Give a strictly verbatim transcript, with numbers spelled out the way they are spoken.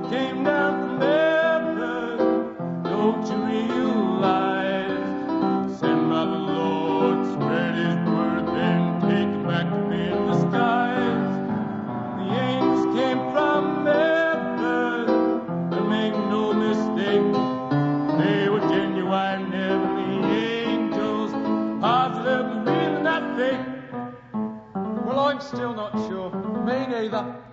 came down from heaven. Don't you realize? Sent by the Lord, spread his word, then taken back to be in the skies. The angels came from heaven, and make no mistake, they were genuine heavenly angels, positive, real, not fake. Well, I'm still not sure. Me neither.